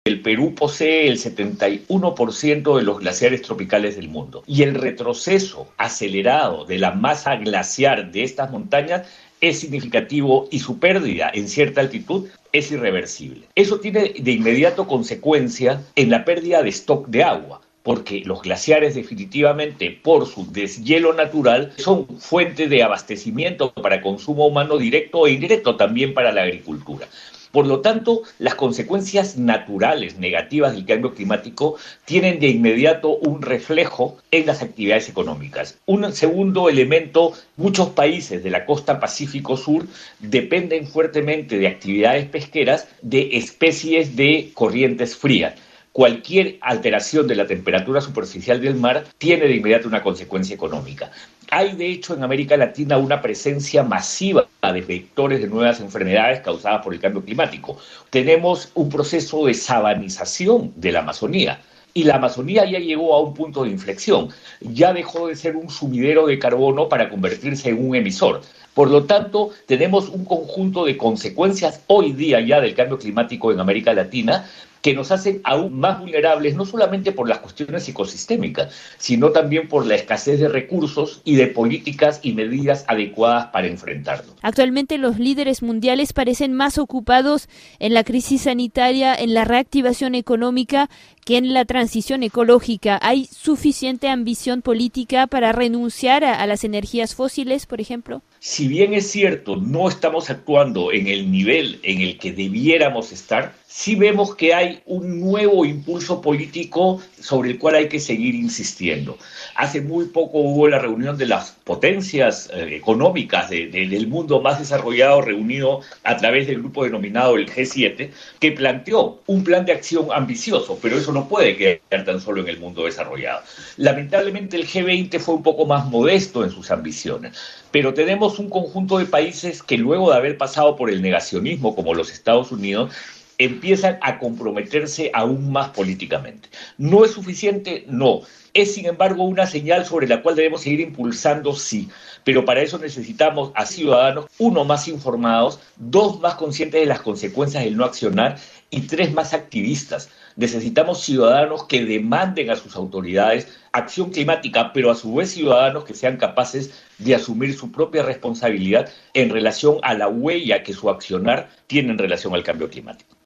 El Perú posee el 71% de los glaciares tropicales del mundo y el retroceso acelerado de la masa glaciar de estas montañas es significativo y su pérdida en cierta altitud es irreversible. Eso tiene de inmediato consecuencia en la pérdida de stock de agua, porque los glaciares definitivamente por su deshielo natural son fuente de abastecimiento para consumo humano directo e indirecto, también para la agricultura. Por lo tanto, las consecuencias naturales negativas del cambio climático tienen de inmediato un reflejo en las actividades económicas. Un segundo elemento, muchos países de la costa Pacífico Sur dependen fuertemente de actividades pesqueras de especies de corrientes frías. Cualquier alteración de la temperatura superficial del mar tiene de inmediato una consecuencia económica. Hay, de hecho, en América Latina una presencia masiva de vectores de nuevas enfermedades causadas por el cambio climático. Tenemos un proceso de sabanización de la Amazonía. Y la Amazonía ya llegó a un punto de inflexión. Ya dejó de ser un sumidero de carbono para convertirse en un emisor. Por lo tanto, tenemos un conjunto de consecuencias hoy día ya del cambio climático en América Latina que nos hacen aún más vulnerables, no solamente por las cuestiones ecosistémicas, sino también por la escasez de recursos y de políticas y medidas adecuadas para enfrentarlo. Actualmente los líderes mundiales parecen más ocupados en la crisis sanitaria, en la reactivación económica, que en la transición ecológica. ¿Hay suficiente ambición política para renunciar a las energías fósiles, por ejemplo? Si bien es cierto, no estamos actuando en el nivel en el que debiéramos estar, sí vemos que hay un nuevo impulso político sobre el cual hay que seguir insistiendo. Hace muy poco hubo la reunión de las potencias económicas del mundo más desarrollado reunido a través del grupo denominado el G7, que planteó un plan de acción ambicioso, pero eso no puede quedar tan solo en el mundo desarrollado. Lamentablemente el G20 fue un poco más modesto en sus ambiciones, pero tenemos un conjunto de países que luego de haber pasado por el negacionismo, como los Estados Unidos, empiezan a comprometerse aún más políticamente. ¿No es suficiente? No. Es, sin embargo, una señal sobre la cual debemos seguir impulsando, sí. Pero para eso necesitamos a ciudadanos, uno, más informados, dos, más conscientes de las consecuencias del no accionar y tres, más activistas. Necesitamos ciudadanos que demanden a sus autoridades acción climática, pero a su vez ciudadanos que sean capaces de asumir su propia responsabilidad en relación a la huella que su accionar tiene en relación al cambio climático.